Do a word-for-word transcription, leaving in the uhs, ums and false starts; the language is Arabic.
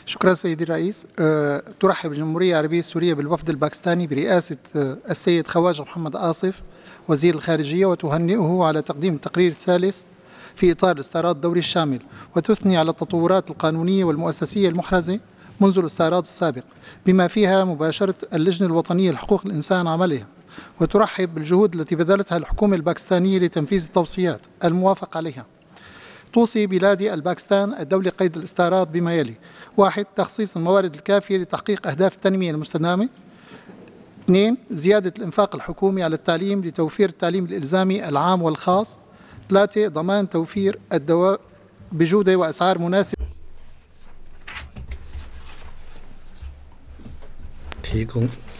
شكرا سيدي الرئيس. أه، ترحب الجمهورية العربية السورية بالوفد الباكستاني برئاسة أه، السيد خواجة محمد آصف وزير الخارجية، وتهنئه على تقديم التقرير الثالث في إطار الاستعراض الدوري الشامل، وتثني على التطورات القانونية والمؤسسية المحرزة منذ الاستعراض السابق، بما فيها مباشرة اللجنة الوطنية لحقوق الإنسان عملها، وترحب بالجهود التي بذلتها الحكومة الباكستانية لتنفيذ التوصيات الموافق عليها. توصي بلادي الباكستان الدولي قيد الاستعراض بما يلي: واحد، تخصيص الموارد الكافية لتحقيق أهداف التنمية المستدامة. اثنين، زيادة الإنفاق الحكومي على التعليم لتوفير التعليم الإلزامي العام والخاص. ثلاثة، ضمان توفير الدواء بجودة وأسعار مناسبة. 提供